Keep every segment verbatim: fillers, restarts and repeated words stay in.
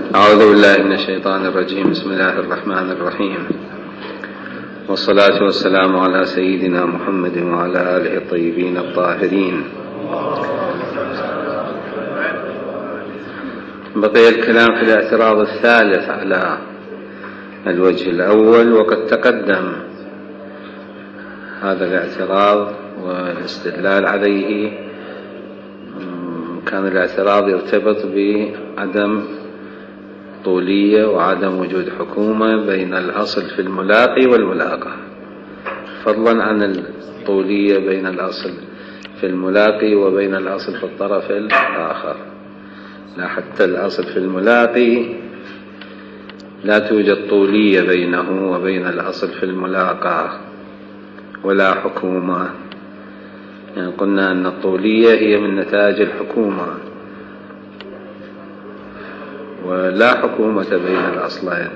أعوذ بالله من الشيطان الرجيم. بسم الله الرحمن الرحيم، والصلاة والسلام على سيدنا محمد وعلى آله الطيبين الطاهرين. بقي الكلام في الاعتراض الثالث على الوجه الأول، وقد تقدم هذا الاعتراض والاستدلال عليه. كان الاعتراض يرتبط بعدم طولية وعدم وجود حكومة بين الأصل في الملاقي والملاقى، فضلا عن الطولية بين الأصل في الملاقي وبين الأصل في الطرف الآخر. لا، حتى الأصل في الملاقي لا توجد طولية بينه وبين الأصل في الملاقى ولا حكومة. يعني قلنا أن الطولية هي من نتاج الحكومة، ولا حكومة بين الأصلين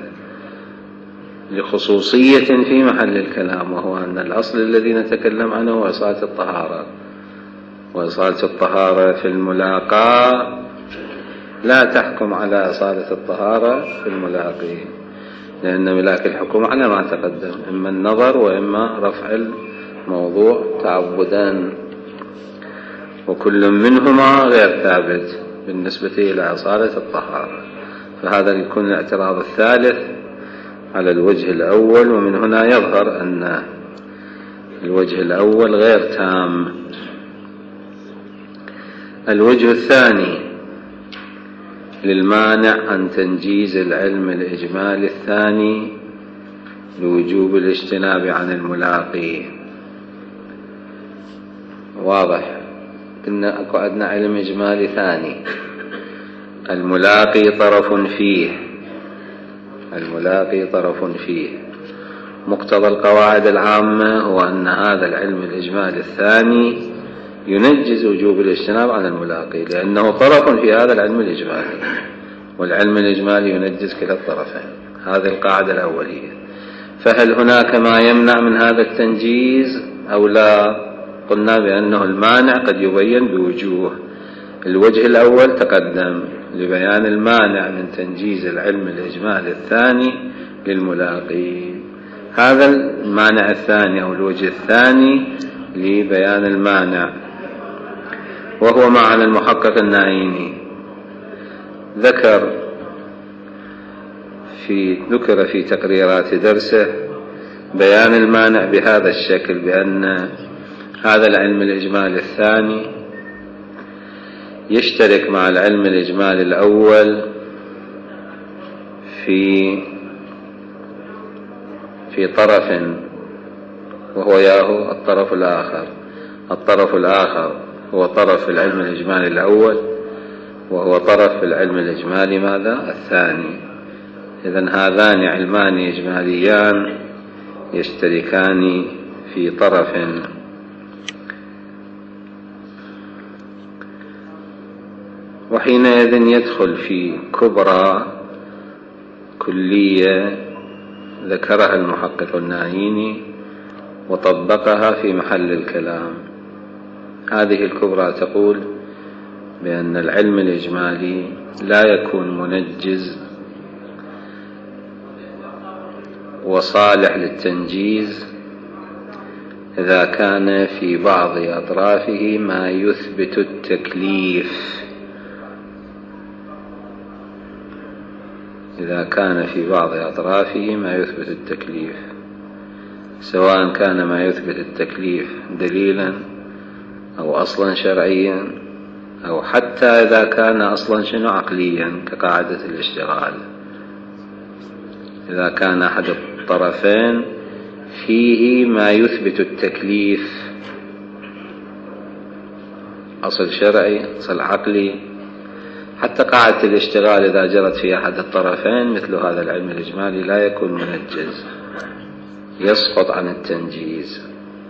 لخصوصية في محل الكلام، وهو أن الأصل الذي نتكلم عنه هو إصالة الطهارة، وإصالة الطهارة في الملاقى لا تحكم على إصالة الطهارة في الملاقي، لأن ملاك الحكومة على ما تقدم إما النظر وإما رفع الموضوع تعبدان، وكل منهما غير ثابت بالنسبة إلى إصالة الطهارة. فهذا يكون الاعتراض الثالث على الوجه الأول، ومن هنا يظهر أن الوجه الأول غير تام. الوجه الثاني للمانع عن تنجيز العلم الإجمالي الثاني لوجوب الاجتناب عن الملاقي. واضح إن أكو عندنا علم إجمالي ثاني، الملاقي طرف فيه، الملاقي طرف فيه. مقتضى القواعد العامة هو أن هذا العلم الإجمالي الثاني ينجز وجوب الاجتناب عن الملاقي، لأنه طرف في هذا العلم الإجمالي، والعلم الإجمالي ينجز كلا الطرفين. هذه القاعدة الأولية. فهل هناك ما يمنع من هذا التنجيز أو لا؟ قلنا بأنه المانع قد يبين بوجوه. الوجه الأول تقدم لبيان المانع من تنجيز العلم الإجمالي الثاني للملاقي. هذا المانع الثاني أو الوجه الثاني لبيان المانع، وهو معنى المحقق النعيمي. ذكر في ذكر في تقريرات درسه بيان المانع بهذا الشكل، بأن هذا العلم الإجمالي الثاني يشترك مع العلم الإجمالي الأول في في طرف، وهو ياهو الطرف الآخر. الطرف الآخر هو طرف العلم الإجمالي الأول، وهو طرف العلم الإجمالي ماذا؟ الثاني. إذن هذان علمان إجماليان يشتركان في طرف، وحينئذ يدخل في كبرى كلية ذكرها المحقق النعيمي وطبقها في محل الكلام. هذه الكبرى تقول بأن العلم الإجمالي لا يكون منجز وصالح للتنجيز إذا كان في بعض أطرافه ما يثبت التكليف. إذا كان في بعض أطرافه ما يثبت التكليف، سواء كان ما يثبت التكليف دليلا أو أصلا شرعيا، أو حتى إذا كان أصلا شنو عقليا كقاعدة الاشتغال. إذا كان أحد الطرفين فيه ما يثبت التكليف، أصل شرعي أصل عقلي، حتى قاعدة الاشتغال إذا جرت في أحد الطرفين مثل هذا العلم الإجمالي لا يكون منجز، يسقط عن التنجيز.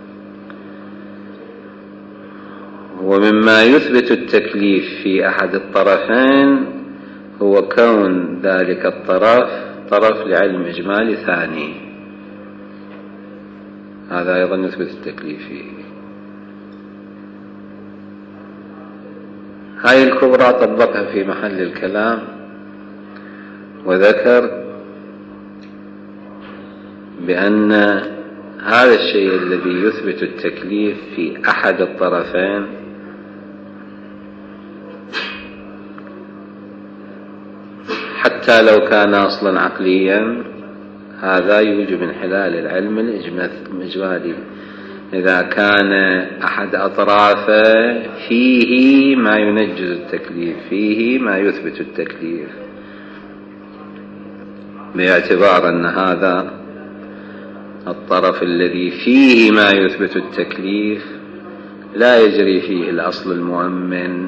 ومما يثبت التكليف في أحد الطرفين هو كون ذلك الطرف طرف لعلم إجمالي ثاني، هذا أيضا يثبت التكليف فيه. هاي الكبرى طبقها في محل الكلام وذكر بأن هذا الشيء الذي يثبت التكليف في أحد الطرفين حتى لو كان أصلا عقليا هذا يوجب انحلال العلم الإجمالي إذا كان أحد أطرافه فيه ما ينجز التكليف، فيه ما يثبت التكليف، باعتبار أن هذا الطرف الذي فيه ما يثبت التكليف لا يجري فيه الأصل المؤمن،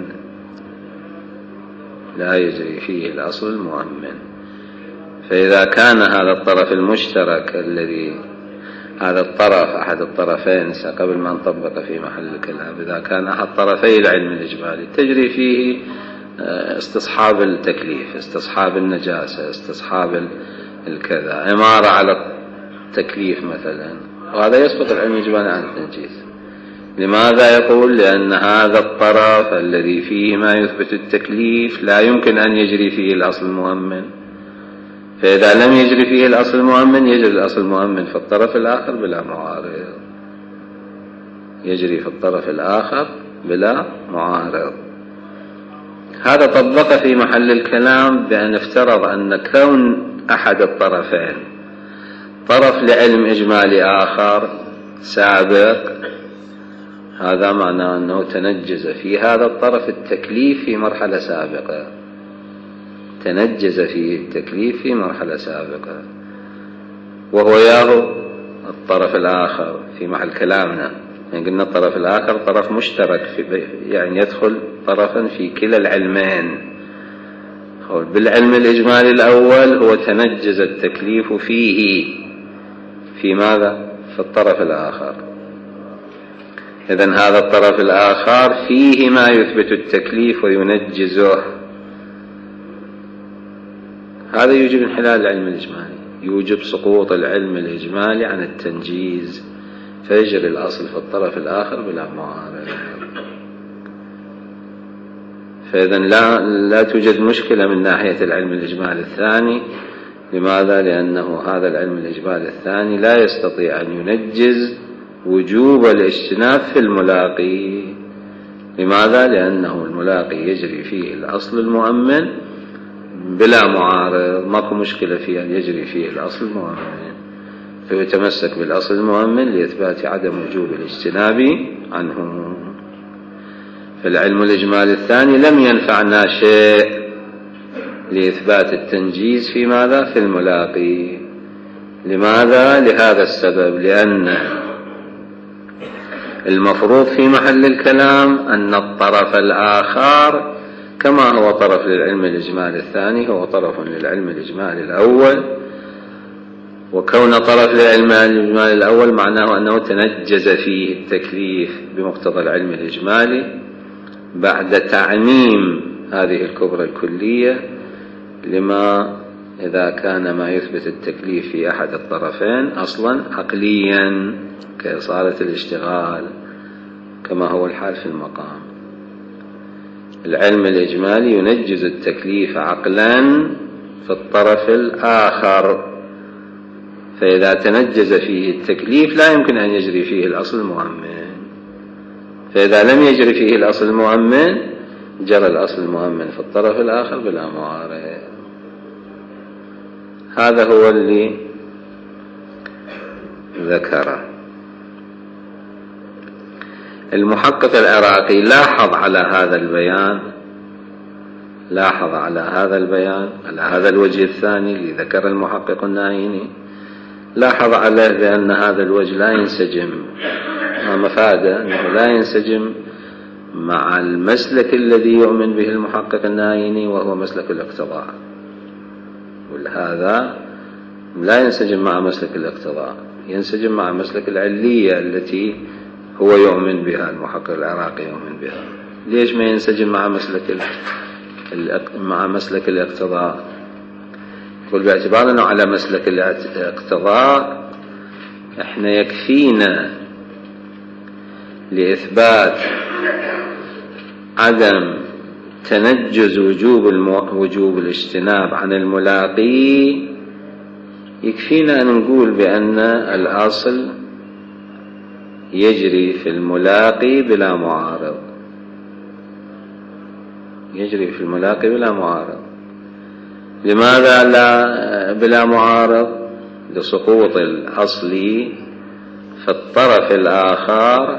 لا يجري فيه الأصل المؤمن. فإذا كان هذا الطرف المشترك الذي هذا الطرف أحد الطرفين قبل ما نطبق في محل الكلام، إذا كان أحد طرفي العلم الإجمالي تجري فيه استصحاب التكليف، استصحاب النجاسة، استصحاب الكذا، إمارة على التكليف مثلا، وهذا يسبق العلم الإجمالي عن التنجيز. لماذا يقول؟ لأن هذا الطرف الذي فيه ما يثبت التكليف لا يمكن أن يجري فيه الأصل المؤمن، فإذا لم يجري فيه الأصل المؤمن يجري الأصل المؤمن في الطرف الآخر بلا معارض، يجري في الطرف الآخر بلا معارض. هذا طبق في محل الكلام بأن افترض أن كون أحد الطرفين طرف لعلم إجمالي آخر سابق، هذا معناه أنه تنجز في هذا الطرف التكليف في مرحلة سابقة، تنجز فيه التكليف في مرحلة سابقة، وهو ياهو الطرف الآخر في محل كلامنا، يعني قلنا الطرف الآخر طرف مشترك في، يعني يدخل طرفا في كلا العلمين. بالعلم الإجمالي الأول هو تنجز التكليف فيه في ماذا؟ في الطرف الآخر. إذن هذا الطرف الآخر فيه ما يثبت التكليف وينجزه، هذا يوجب انحلال العلم الإجمالي، يوجب سقوط العلم الإجمالي عن التنجيز، فيجري الأصل في الطرف الآخر بلا معارض. فإذن لا, لا توجد مشكلة من ناحية العلم الإجمالي الثاني. لماذا؟ لأنه هذا العلم الإجمالي الثاني لا يستطيع أن ينجز وجوب الاجتناب في الملاقي. لماذا؟ لأنه الملاقي يجري فيه الأصل المؤمن بلا معارض، ماكو مشكلة في أن يجري فيه الأصل المؤمن، فيتمسك بالأصل المؤمن لإثبات عدم وجوب الاجتناب عنه. فالعلم الإجمالي الثاني لم ينفعنا شيء لإثبات التنجيز في ماذا؟ في الملاقي. لماذا؟ لهذا السبب، لأن المفروض في محل الكلام أن الطرف الآخر كما هو طرف للعلم الإجمالي الثاني هو طرف للعلم الإجمالي الأول، وكون طرف للعلم الإجمالي الأول معناه أنه تنجز فيه التكليف بمقتضى العلم الإجمالي بعد تعميم هذه الكبرى الكلية، لما إذا كان ما يثبت التكليف في أحد الطرفين أصلا عقليا كإصالة الاشتغال كما هو الحال في المقام. العلم الإجمالي ينجز التكليف عقلا في الطرف الآخر، فإذا تنجز فيه التكليف لا يمكن أن يجري فيه الأصل المؤمن، فإذا لم يجري فيه الأصل المؤمن جرى الأصل المؤمن في الطرف الآخر بلا معارض. هذا هو اللي ذكره المحقق العراقي. لاحظ على هذا البيان، لاحظ على هذا البيان على هذا الوجه الثاني اللي ذكر المحقق النايني، لاحظ عليه بأن هذا الوجه لا ينسجم، ما مفاده أنه لا ينسجم مع المسلك الذي يؤمن به المحقق النايني وهو مسلك الاقتضاء، ولهذا لا ينسجم مع مسلك الاقتضاء، ينسجم مع مسلك العلية التي هو يؤمن بها، المحقق العراقي يؤمن بها. ليش ما ينسجم مع مسلك مع مسلك الاقتضاء؟ يقول باعتبار أنه على مسلك الاقتضاء احنا يكفينا لإثبات عدم تنجز وجوب المو... وجوب الاجتناب عن الملاقي، يكفينا أن نقول بأن الأصل يجري في الملاقي بلا معارض، يجري في الملاقي بلا معارض. لماذا لا بلا معارض؟ لسقوط الأصل في الطرف الآخر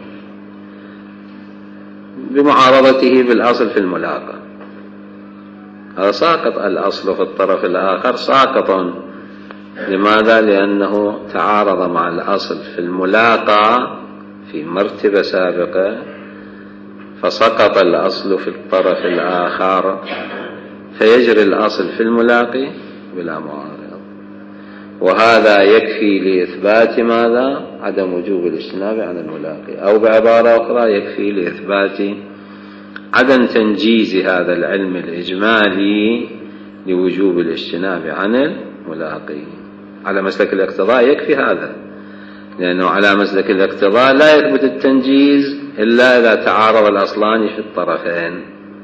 بمعارضته بالأصل في الملاقى. هذا ساقط، الأصل في الطرف الآخر ساقط. لماذا؟ لأنه تعارض مع الأصل في الملاقى في مرتبة سابقة، فسقط الأصل في الطرف الآخر، فيجري الأصل في الملاقي بلا معارض. وهذا يكفي لإثبات ماذا؟ عدم وجوب الاجتناب عن الملاقي، أو بعبارة أخرى يكفي لإثبات عدم تنجيز هذا العلم الإجمالي لوجوب الاجتناب عن الملاقي. على مسلك الاقتضاء يكفي هذا، لأنه على مسلك الاقتضاء لا يثبت التنجيز إلا إذا تعارض الأصلان في الطرفين،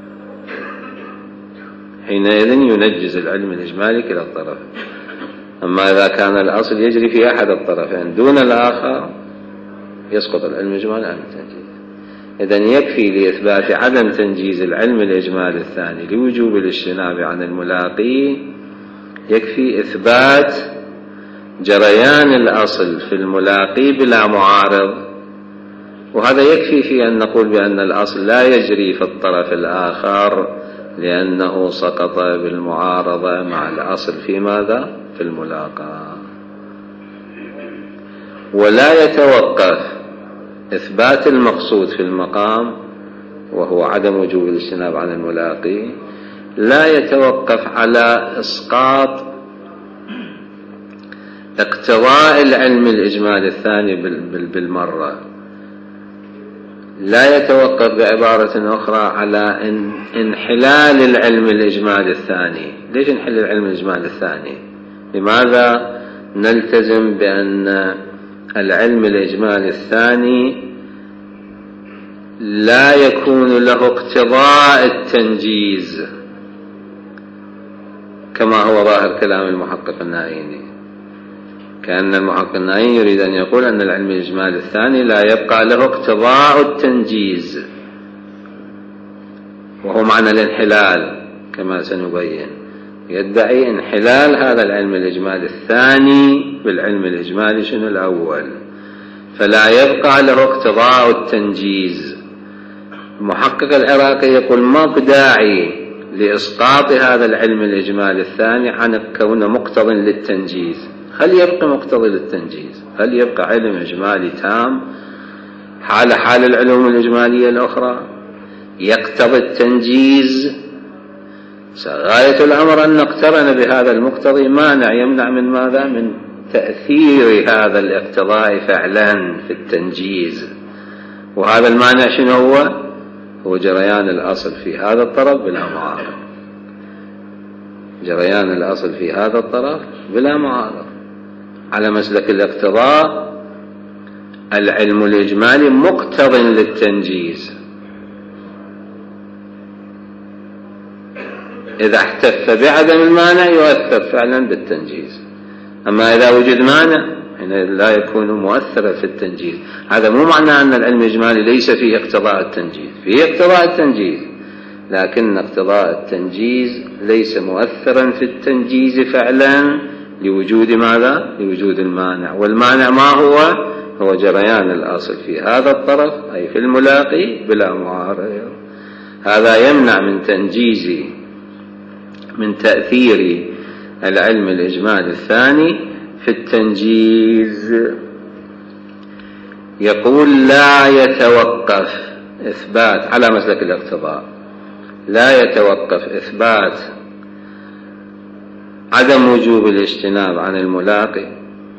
حينئذ ينجز العلم الإجمالي كلا الطرف. أما إذا كان الأصل يجري في أحد الطرفين دون الآخر يسقط العلم الإجمالي عن التنجيز. إذن يكفي لإثبات عدم تنجيز العلم الإجمالي الثاني لوجوب الاجتناب عن الملاقي، يكفي إثبات جريان الأصل في الملاقي بلا معارض. وهذا يكفي في أن نقول بأن الأصل لا يجري في الطرف الآخر، لأنه سقط بالمعارضة مع الأصل في ماذا؟ في الملاقى. ولا يتوقف إثبات المقصود في المقام، وهو عدم وجوب الاجتناب عن الملاقي، لا يتوقف على إسقاط اقتضاء العلم الإجمالي الثاني بالمرة، لا يتوقف بعبارة أخرى على انحلال العلم الإجمالي الثاني. ليش انحلال العلم الإجمالي الثاني؟ لماذا نلتزم بأن العلم الإجمالي الثاني لا يكون له اقتضاء التنجيز كما هو ظاهر كلام المحقق النائيني؟ كأن المحقق النائيني يريد أن يقول أن العلم الإجمالي الثاني لا يبقى له اقتضاء التنجيز، وهو معنى الانحلال كما سنبين. يدعي انحلال هذا العلم الإجمالي الثاني بالعلم الإجمالي شنو الأول، فلا يبقى له اقتضاء التنجيز. المحقق العراقي يقول ما بداعي لإسقاط هذا العلم الإجمالي الثاني عن كونه مقتضٍ للتنجيز. هل يبقى مقتضي للتنجيز؟ هل يبقى علم إجمالي تام حال حال العلوم الإجمالية الأخرى يقتضي التنجيز؟ غاية الأمر أن نقترن بهذا المقتضي مانع يمنع من ماذا؟ من تأثير هذا الاقتضاء فعلا في التنجيز. وهذا المانع شنو هو؟ هو جريان الأصل في هذا الطرف بلا معارض، جريان الأصل في هذا الطرف بلا معارض. على مسلك الاقتضاء العلم الإجمالي مقتضٍ للتنجيز، إذا احتف بعدم المانع يؤثر فعلا بالتنجيز. أما إذا وجد مانع هنا لا يكون مؤثرا في التنجيز. هذا مو معنى أن العلم الإجمالي ليس فيه اقتضاء التنجيز، فيه اقتضاء التنجيز، لكن اقتضاء التنجيز ليس مؤثرا في التنجيز فعلا لوجود ماذا؟ لوجود المانع. والمانع ما هو؟ هو جريان الأصل في هذا الطرف أي في الملاقي بلا معارض. هذا يمنع من تنجيز من تأثير العلم الإجمالي الثاني في التنجيز. يقول لا يتوقف إثبات على مسلك الاقتضاء، لا يتوقف إثبات عدم وجوب الاجتناب عن الملاقي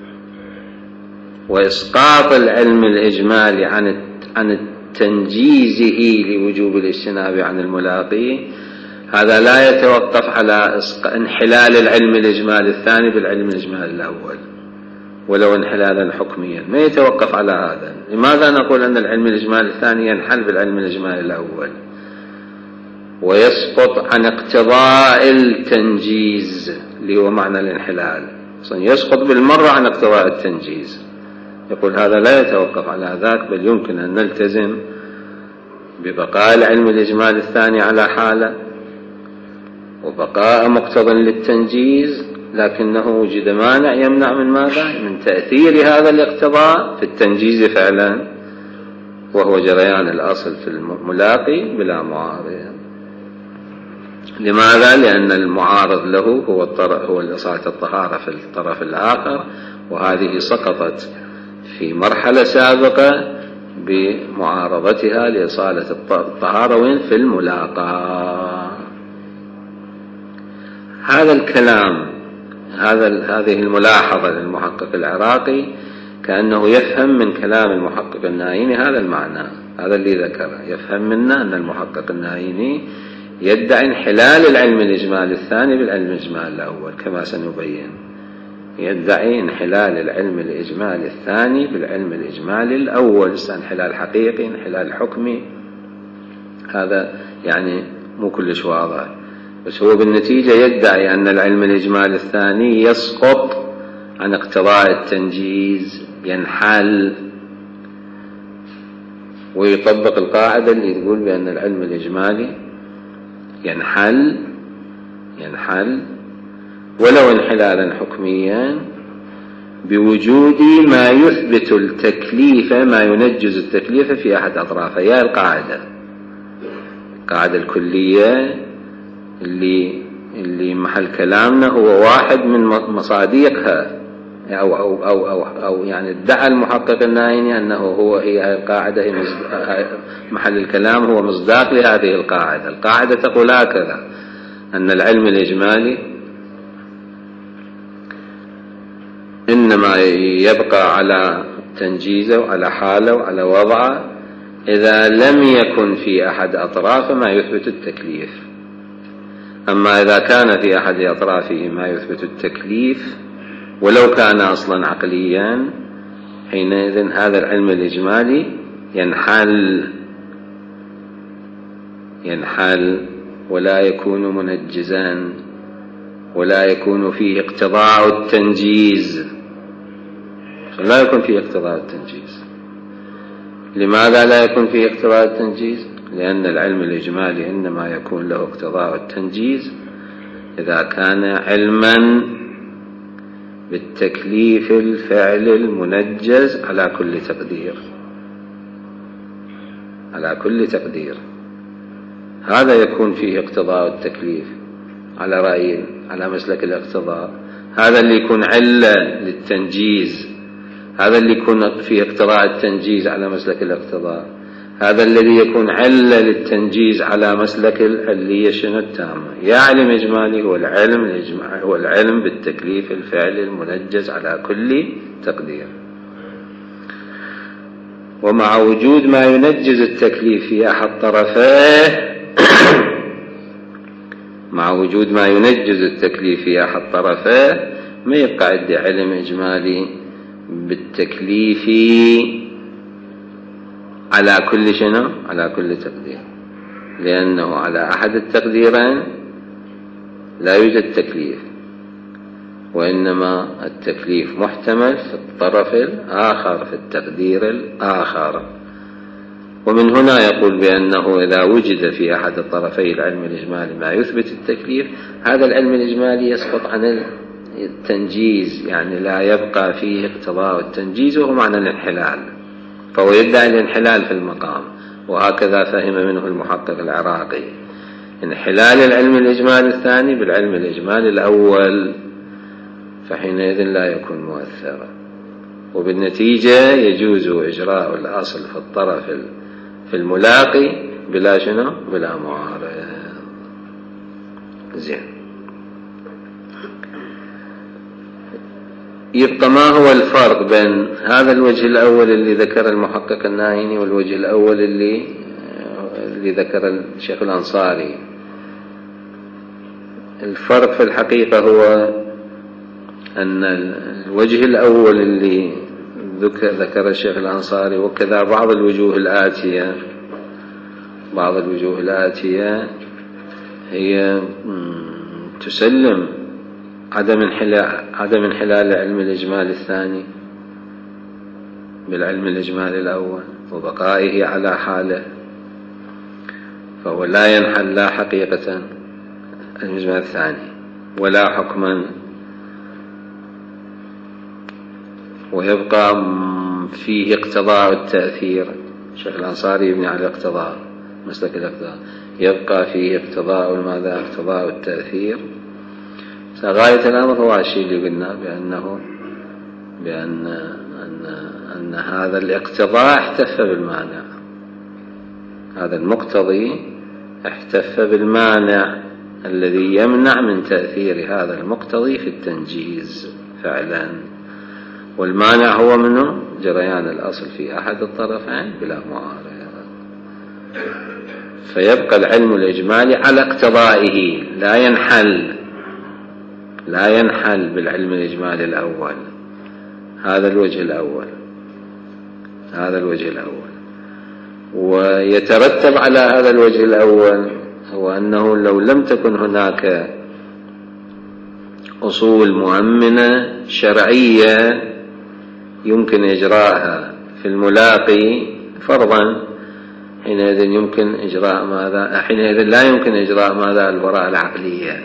وإسقاط العلم الإجمالي عن عن تنجيزه لوجوب الاجتناب عن الملاقي. هذا لا يتوقف على انحلال العلم الإجمالي الثاني بالعلم الإجمالي الأول ولو انحلالا حكميا، ما يتوقف على هذا. لماذا نقول أن العلم الإجمالي الثاني ينحل بالعلم الإجمالي الأول؟ ويسقط عن اقتضاء التنجيز اللي هو معنى الانحلال، يسقط بالمرة عن اقتضاء التنجيز. يقول هذا لا يتوقف على ذاك، بل يمكن أن نلتزم ببقاء العلم الإجمالي الثاني على حالة وبقاء مقتضى للتنجيز، لكنه وجد مانع يمنع من ماذا؟ من تأثير هذا الاقتضاء في التنجيز فعلا، وهو جريان الأصل في الملاقي بلا معارض. لماذا؟ لأن المعارض له هو الطرف، هو إصالة الطهارة في الطرف الآخر، وهذه سقطت في مرحلة سابقة بمعارضتها لإصالة الطهارة وين؟ في الملاقاة. هذا الكلام، هذا هذه الملاحظة للمحقق العراقي كأنه يفهم من كلام المحقق النايني هذا المعنى، هذا اللي ذكره، يفهم منا أن المحقق النايني يدعي انحلال العلم الإجمالي الثاني بالعلم الإجمالي الأول، كما سنبين. يدعي انحلال العلم الإجمالي الثاني بالعلم الإجمالي الأول، انحلال حقيقي، انحلال حكمي، هذا يعني مو كلش واضح، بس هو بالنتيجة يدعي أن العلم الإجمالي الثاني يسقط عن اقتضاء التنجيز، ينحل، ويطبق القاعدة اللي تقول بأن العلم الإجمالي ينحل ينحل ولو انحلالا حكميا بوجود ما يثبت التكليف، ما ينجز التكليف في أحد أطرافه. يا القاعدة القاعدة الكلية اللي اللي محل كلامنا هو واحد من مصادقها، أو أو أو أو, أو يعني ادعى المحقق النايني أنه هو هي القاعدة هي محل الكلام هو مصداق لهذه القاعدة. القاعدة تقول هكذا: أن العلم الإجمالي إنما يبقى على تنجيزه وعلى حاله وعلى وضعه إذا لم يكن في أحد أطرافه ما يثبت التكليف. أما إذا كان في أحد أطرافه ما يثبت التكليف ولو كان أصلا عقليا، حينئذ هذا العلم الإجمالي ينحل ينحل ولا يكون منجزا، ولا يكون فيه اقتضاء التنجيز، لا يكون فيه اقتضاء التنجيز. لماذا لا يكون فيه اقتضاء التنجيز؟ لأن العلم الإجمالي إنما يكون له اقتضاء التنجيز إذا كان علما بالتكليف الفعل المنجز على كل تقدير، على كل تقدير، هذا يكون فيه اقتضاء التكليف على رأي على مسلك الاقتضاء. هذا اللي يكون علة للتنجيز، هذا اللي يكون فيه اقتضاء التنجيز على مسلك الاقتضاء، هذا الذي يكون علة للتنجيز على مسلك العلية شنو التامة. يا علم إجمالي هو العلم الإجمالي هو العلم بالتكليف الفعل المنجز على كل تقدير. ومع وجود ما ينجز التكليف في أحد طرفيه مع وجود ما ينجز التكليف في أحد طرفيه ما يبقى عندي علم إجمالي بالتكليف على كل شنو؟ على كل تقدير، لأنه على أحد التقديرين لا يوجد تكليف، وإنما التكليف محتمل في الطرف الآخر، في التقدير الآخر. ومن هنا يقول بأنه إذا وجد في أحد الطرفي العلم الإجمالي ما يثبت التكليف، هذا العلم الإجمالي يسقط عن التنجيز، يعني لا يبقى فيه اقتضاء التنجيز، وهو معنى الانحلال، فهو يدعي الانحلال في المقام. وهكذا فهم منه المحقق العراقي انحلال العلم الإجمالي الثاني بالعلم الإجمالي الأول، فحينئذ لا يكون مؤثرا، وبالنتيجة يجوز إجراء الأصل في الطرف في الملاقي بلا شنو؟ بلا معارض. زين، يبقى ما هو الفرق بين هذا الوجه الأول اللي ذكر المحقق النايني والوجه الأول اللي اللي ذكر الشيخ الأنصاري؟ الفرق في الحقيقة هو أن الوجه الأول اللي ذكر الشيخ الأنصاري وكذا بعض الوجوه الآتية بعض الوجوه الآتية هي تسلم عدم انحلال عدم انحلال العلم الإجمالي الثاني بالعلم الإجمالي الأول وبقائه على حاله، فهو لا ينحل لا حقيقة الإجمال الثاني ولا حكما، ويبقى فيه اقتضاء التأثير. الشيخ الأنصاري يبني على الاقتضاء، مسلك الاقتضاء، يبقى فيه اقتضاء ماذا؟ اقتضاء التأثير. غاية الأمر هو الشيء اللي قلنا بأنه بأن أن أن هذا الاقتضاء احتف بالمانع، هذا المقتضي احتف بالمانع الذي يمنع من تأثير هذا المقتضي في التنجيز فعلا، والمانع هو منه جريان الأصل في أحد الطرفين بلا معارضة. فيبقى العلم الإجمالي على اقتضائه، لا ينحل لا ينحل بالعلم الإجمالي الأول. هذا الوجه الأول هذا الوجه الأول ويترتب على هذا الوجه الأول هو أنه لو لم تكن هناك أصول مؤمنة شرعية يمكن إجراءها في الملاقي فرضا، حينئذ يمكن إجراء ماذا؟ حينئذ لا يمكن إجراء ماذا؟ البراءة العقلية.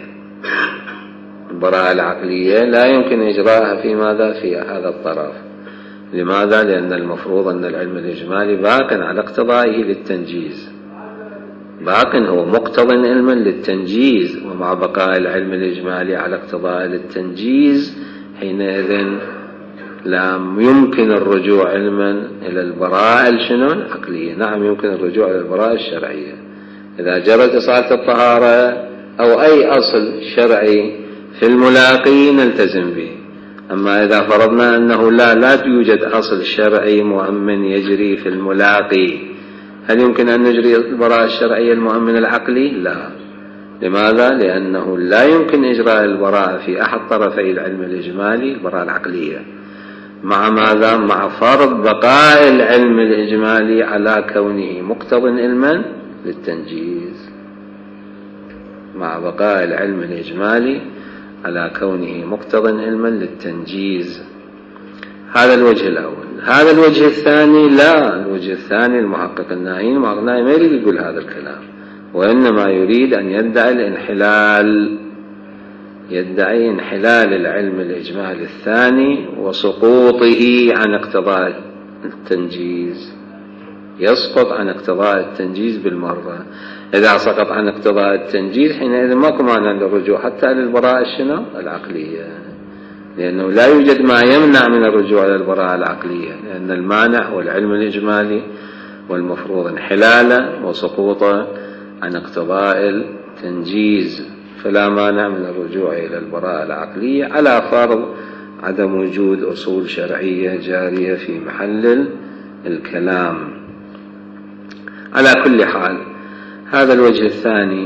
البراءة العقلية لا يمكن إجراءها في ماذا؟ في هذا الطرف. لماذا؟ لأن المفروض أن العلم الإجمالي باق على اقتضائه للتنجيز، باق هو مقتضى علما للتنجيز، ومع بقاء العلم الإجمالي على اقتضاء للتنجيز حينئذ لا يمكن الرجوع علما إلى البراءة الشنو؟ العقلية. نعم يمكن الرجوع إلى البراءة الشرعية إذا جرت إصالة الطهارة أو أي أصل شرعي في الملاقي نلتزم به. أما إذا فرضنا أنه لا لا يوجد أصل شرعي مؤمن يجري في الملاقي، هل يمكن أن نجري البراءة الشرعية المؤمن العقلي؟ لا. لماذا؟ لأنه لا يمكن إجراء البراءة في أحد طرفي العلم الإجمالي البراءة العقلية، مع ماذا؟ مع فرض بقاء العلم الإجمالي على كونه مقتضى علما للتنجيز، مع بقاء العلم الإجمالي على كونه مقتضى علما للتنجيز. هذا الوجه الأول. هذا الوجه الثاني لا، الوجه الثاني المحقق الناهين ما يريد يقول هذا الكلام، وإنما يريد أن يدعي الانحلال، يدعي انحلال العلم الإجمالي الثاني وسقوطه عن اقتضاء التنجيز، يسقط عن اقتضاء التنجيز بالمرة. إذا سقط عن اقتضاء التنجيز حينئذ ماكو مانع للرجوع حتى للبراءة الشنو؟ العقلية، لأنه لا يوجد ما يمنع من الرجوع إلى البراءة العقلية، لأن المانع هو العلم الإجمالي والمفروض انحلاله وسقوطه عن اقتضاء التنجيز، فلا مانع من الرجوع إلى البراءة العقلية على فرض عدم وجود أصول شرعية جارية في محل الكلام. على كل حال هذا الوجه الثاني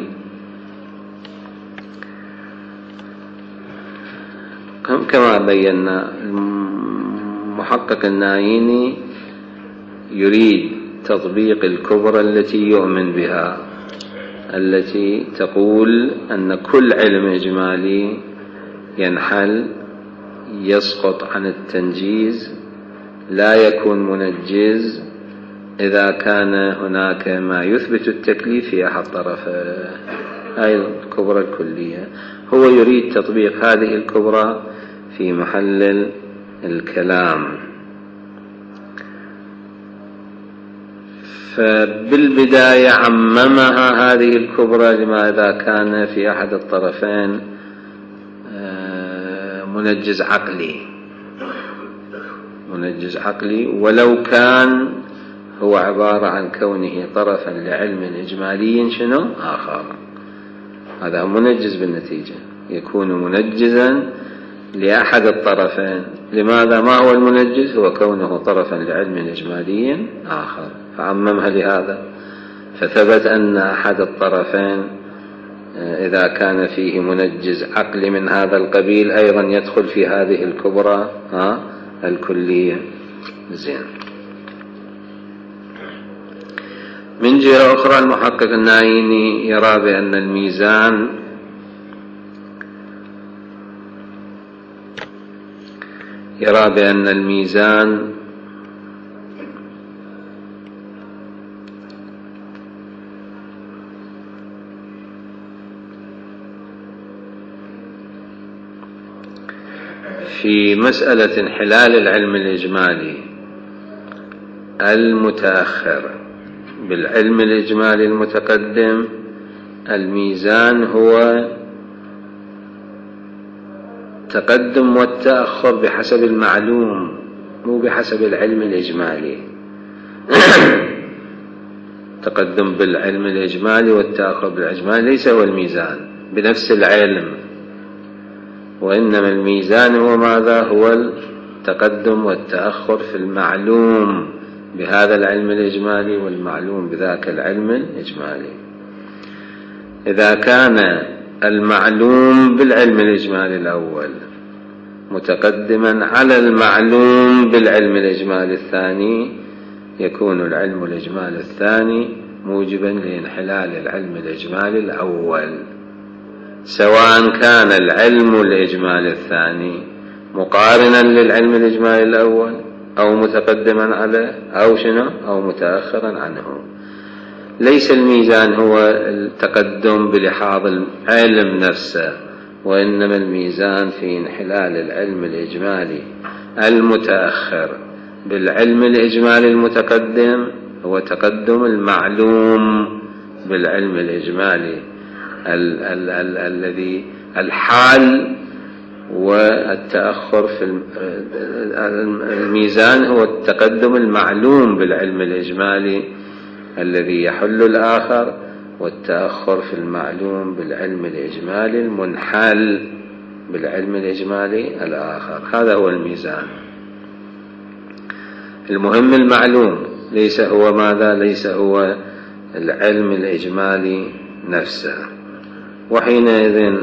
كما بينا المحقق النايني يريد تطبيق الكبرى التي يؤمن بها، التي تقول أن كل علم إجمالي ينحل يسقط عن التنجيز لا يكون منجز إذا كان هناك ما يثبت التكليف في أحد طرفه، هذه الكبرى الكلية. هو يريد تطبيق هذه الكبرى في محل الكلام. فبالبداية عممها هذه الكبرى لما إذا كان في أحد الطرفين منجز عقلي منجز عقلي ولو كان هو عبارة عن كونه طرفا لعلم إجمالي شنو آخر، هذا منجز بالنتيجة، يكون منجزا لأحد الطرفين. لماذا؟ ما هو المنجز؟ هو كونه طرفا لعلم إجمالي آخر، فعممها لهذا. فثبت أن أحد الطرفين إذا كان فيه منجز عقلي من هذا القبيل أيضا يدخل في هذه الكبرى ها الكلية. زين. من جهة أخرى المحقق النايني يرى بأن الميزان يرى بأن الميزان في مسألة انحلال العلم الإجمالي المتأخر بالعلم الإجمالي المتقدم، الميزان هو تقدم والتأخر بحسب المعلوم مو بحسب العلم الإجمالي. تقدم بالعلم الإجمالي والتأخر بالإجمالي ليس هو الميزان بنفس العلم، وإنما الميزان هو ماذا؟ هو التقدم والتأخر في المعلوم بهذا العلم الإجمالي والمعلوم بذاك العلم الإجمالي. إذا كان المعلوم بالعلم الإجمالي الأول متقدما على المعلوم بالعلم الإجمالي الثاني، يكون العلم الإجمالي الثاني موجبا لانحلال العلم الإجمالي الأول، سواء كان العلم الإجمالي الثاني مقارنا للعلم الإجمالي الأول أو متقدما عليه أو شنو أو متأخرا عنه. ليس الميزان هو التقدم بلحاظ العلم نفسه، وإنما الميزان في انحلال العلم الإجمالي المتأخر بالعلم الإجمالي المتقدم هو تقدم المعلوم بالعلم الإجمالي ال ال ال الذي الحال، والتأخر في الميزان هو التقدم المعلوم بالعلم الإجمالي الذي يحل الآخر، والتأخر في المعلوم بالعلم الإجمالي المنحل بالعلم الإجمالي الآخر. هذا هو الميزان. المهم المعلوم، ليس هو ماذا؟ ليس هو العلم الإجمالي نفسه. وحينئذ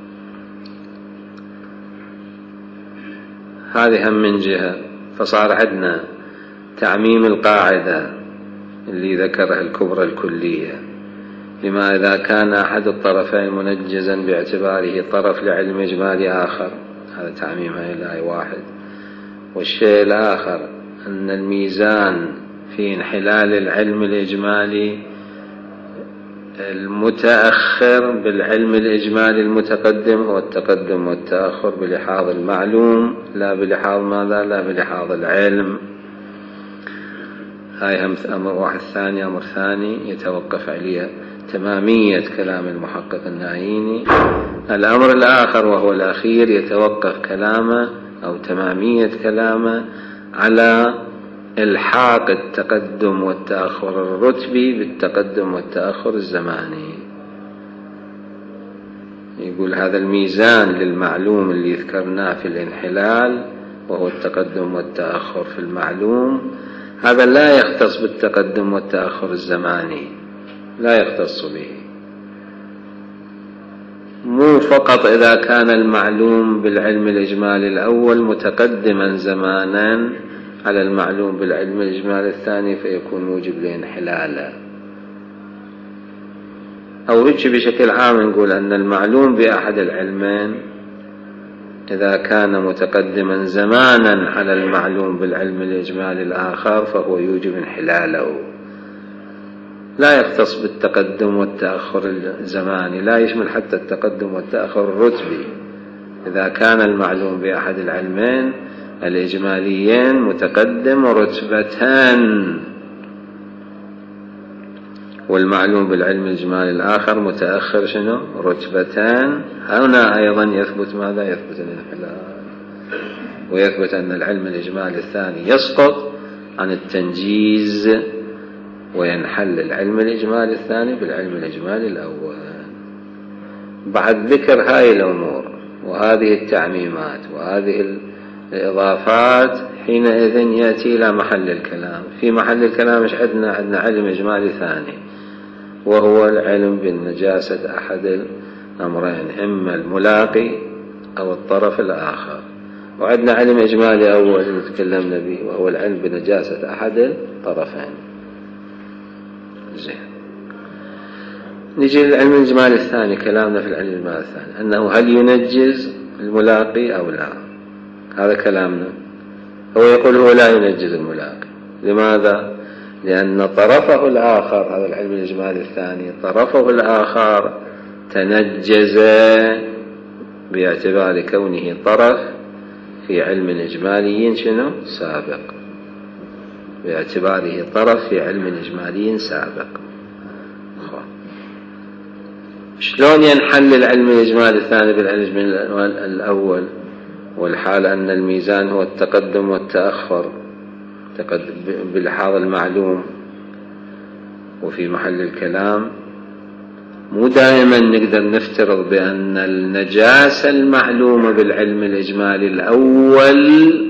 هذه هم من جهة. فصار عندنا تعميم القاعدة اللي ذكرها الكبرى الكلية، لما إذا كان أحد الطرفين منجزا باعتباره طرف لعلم إجمالي آخر، هذا تعميمها إلى واحد. والشيء الآخر أن الميزان في انحلال العلم الإجمالي المتأخر بالعلم الإجمالي المتقدم هو التقدم والتأخر بلحاظ المعلوم لا بلحاظ ماذا؟ لا بلحاظ العلم. هاي هم أمر واحد ثاني. أمر ثاني يتوقف عليه تمامية كلام المحقق النايني. الأمر الآخر وهو الأخير يتوقف كلامه أو تمامية كلامه على الحاق التقدم والتأخر الرتبي بالتقدم والتأخر الزماني. يقول هذا الميزان للمعلوم اللي ذكرناه في الانحلال وهو التقدم والتأخر في المعلوم، هذا لا يختص بالتقدم والتأخر الزماني، لا يختص به. مو فقط إذا كان المعلوم بالعلم الإجمالي الأول متقدما زمانا على المعلوم بالعلم الإجمالي الثاني فيكون موجب لانحلاله، أو هيك بشكل عام نقول أن المعلوم بأحد العلمين إذا كان متقدما زمانا على المعلوم بالعلم الإجمالي الآخر فهو يوجب انحلاله. لا يختص بالتقدم والتأخر الزماني، لا يشمل حتى التقدم والتأخر الرتبي. إذا كان المعلوم بأحد العلمين الإجماليين متقدم رتبتان والمعلوم بالعلم الإجمالي الآخر متأخر شنو؟ رتبتان، هنا أيضا يثبت ماذا؟ يثبت الانحلال، ويثبت أن العلم الإجمالي الثاني يسقط عن التنجيز وينحل العلم الإجمالي الثاني بالعلم الإجمالي الأول. بعد ذكر هاي الأمور وهذه التعميمات وهذه الإضافات حينئذ يأتي إلى محل الكلام. في محل الكلام مش عندنا عندنا علم إجمالي ثاني وهو العلم بالنجاسة أحد الأمرين، إما الملاقي أو الطرف الآخر. وعندنا علم إجمالي أول اللي تكلمنا به وهو العلم بنجاسة أحد الطرفين. زين. نجي للعلم الإجمالي الثاني. كلامنا في العلم الإجمالي الثاني أنه هل ينجز الملاقي أو لا. هذا كلامنا. هو يقول هو لا ينجز الملاقي. لماذا؟ لأن طرفه الآخر، هذا العلم الإجمالي الثاني، طرفه الآخر تنجز باعتبار كونه طرف في علم إجمالي شنو؟ سابق. باعتباره طرف في علم إجمالي سابق. شلون ينحل العلم الإجمالي الثاني بالعلم الأول؟ والحال أن الميزان هو التقدم والتأخر بلحاظ المعلوم. وفي محل الكلام مو دائما نقدر نفترض بأن النجاسة المعلومة بالعلم الإجمالي الأول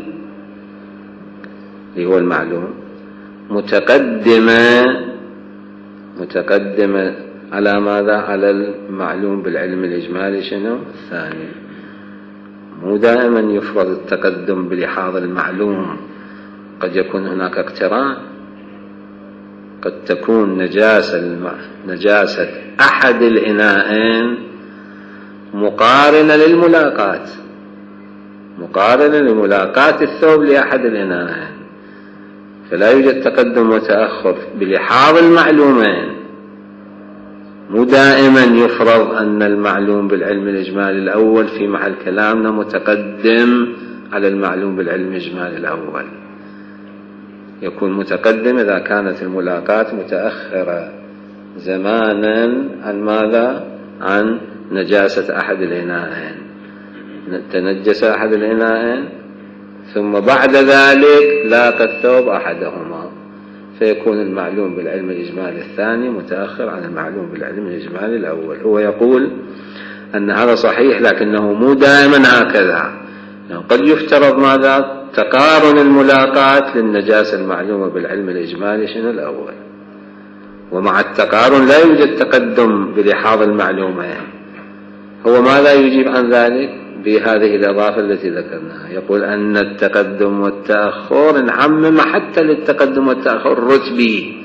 اللي هو المعلوم متقدمة متقدمة على ماذا؟ على المعلوم بالعلم الإجمالي شنو؟ الثاني. مو دائما يفرض التقدم بلحاظ المعلوم، قد يكون هناك اقتران. قد تكون نجاسة الم... نجاسة أحد الإناءين مقارنة للملاقاة مقارنة لملاقاة الثوب لأحد الإناءين، فلا يوجد تقدم وتأخر بلحاظ المعلومين. مو دائما يفرض أن المعلوم بالعلم الإجمالي الأول في محل كلامنا متقدم على المعلوم بالعلم الإجمالي الأول. يكون متقدم إذا كانت الملاقاة متأخرة زمانا عن ماذا؟ عن نجاسة أحد الإناءين. تنجس أحد الإناءين ثم بعد ذلك لاقى الثوب أحدهما، فيكون المعلوم بالعلم الإجمالي الثاني متأخر عن المعلوم بالعلم الإجمالي الأول. هو يقول أن هذا صحيح، لكنه مو دائما هكذا. يعني قد يفترض ماذا؟ تقارن الملاقاة للنجاسة المعلومة بالعلم الإجمالي شنو الأول، ومع التقارن لا يوجد تقدم بلحاظ المعلومين. هو ماذا يجيب عن ذلك بهذه الإضافة التي ذكرناها؟ يقول أن التقدم والتأخر نعمم حتى للتقدم والتأخر الرتبي،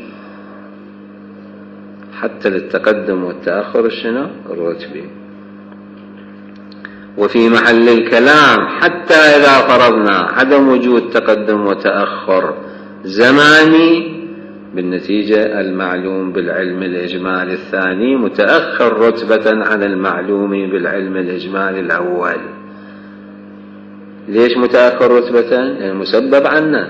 حتى للتقدم والتأخر شنو الرتبي. وفي محل الكلام حتى إذا فرضنا عدم وجود تقدم وتأخر زماني، بالنتيجة المعلوم بالعلم الإجمالي الثاني متأخر رتبة عن المعلوم بالعلم الإجمالي الأول. ليش متأخر رتبة؟ يعني مسبب عنه.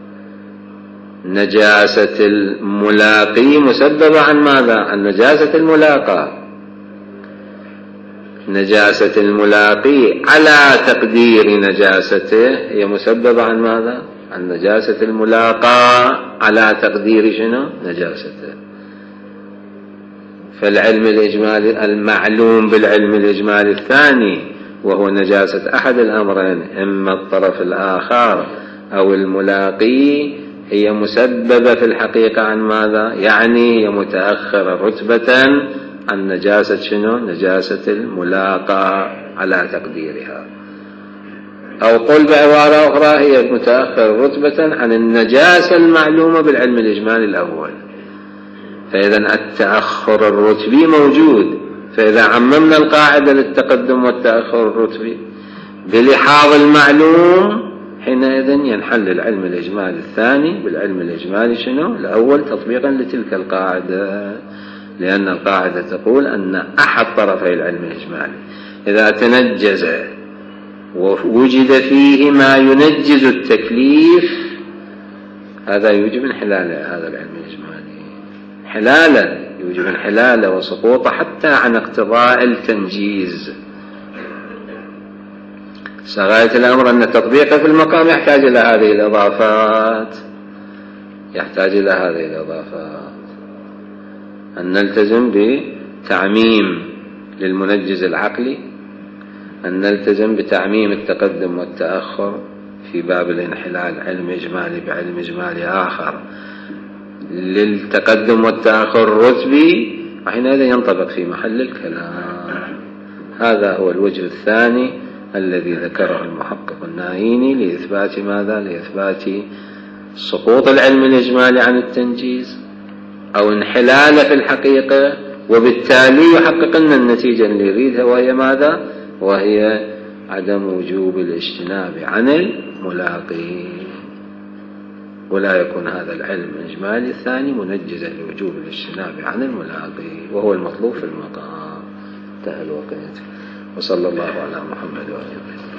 نجاسة الملاقي مسبب عن ماذا؟ عن نجاسة الملاقى. نجاسة الملاقي على تقدير نجاسته هي مسببة عن ماذا؟ عن نجاسة الملاقى على تقدير شنو؟ نجاسته. فالعلم الإجمالي المعلوم بالعلم الإجمالي الثاني وهو نجاسة أحد الأمرين، إما الطرف الآخر أو الملاقي، هي مسببة في الحقيقة عن ماذا؟ يعني هي متأخرة رتبة عن نجاسة شنو؟ نجاسة الملاقى على تقديرها. أو قل بعبارة أخرى هي متأخرة رتبة عن النجاسة المعلومة بالعلم الإجمالي الأول. فإذا التأخر الرتبي موجود. فإذا عممنا القاعدة للتقدم والتأخر الرتبي بلحاظ المعلوم، حينئذ ينحل العلم الإجمالي الثاني بالعلم الإجمالي شنو الأول تطبيقا لتلك القاعدة. لأن القاعدة تقول أن أحد طرفي العلم الإجمالي إذا تنجز ووجد فيه ما ينجز التكليف، هذا يوجب انحلال هذا العلم الإجمالي، انحلالا يوجب انحلاله وسقوطه حتى عن اقتضاء التنجيز. غاية الأمر أن تطبيقه في المقام يحتاج إلى هذه الإضافات، يحتاج إلى هذه الإضافات. أن نلتزم بتعميم للمنجز العقلي، أن نلتزم بتعميم التقدم والتأخر في باب الانحلال علم إجمالي بعلم إجمالي آخر للتقدم والتأخر الرتبي، وحينئذ ينطبق في محل الكلام. هذا هو الوجه الثاني الذي ذكره المحقق الناهيني لإثبات ماذا؟ لإثبات سقوط العلم الإجمالي عن التنجيز أو انحلاله في الحقيقة، وبالتالي يحقق لنا النتيجة اللي يريدها، وهي ماذا؟ وهي عدم وجوب الاجتناب عن الملاقي، ولا يكون هذا العلم الإجمالي الثاني منجزا لوجوب الاجتناب عن الملاقي، وهو المطلوب في المقام. انتهى الوقت، وصلى الله على محمد وآله.